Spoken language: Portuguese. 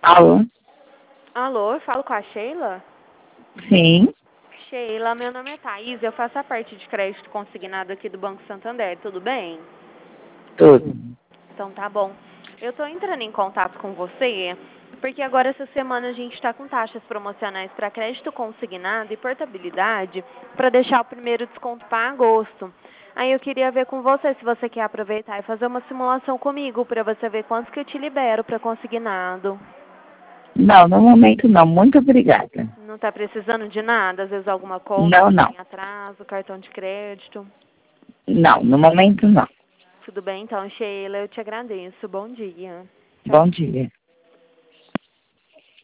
Alô? Alô, eu falo com a Sheila? Sim, Sheila, meu nome é Thaís, eu faço a parte de crédito consignado aqui do Banco Santander, tudo bem? tudo. Então tá bom. Eu tô entrando em contato com você porque agora essa semana a gente está com taxas promocionais para crédito consignado e portabilidade para deixar o primeiro desconto para agosto. Aí eu queria ver com você se você quer aproveitar e fazer uma simulação comigo para você ver quantos que eu te libero para consignado. Não, no momento não. Muito obrigada. Não está precisando de nada? Às vezes alguma conta Não, que não. tem atraso, cartão de crédito. Não, no momento não. Tudo bem então, Sheila? Eu te agradeço. Bom dia. Tchau, Bom tchau. dia.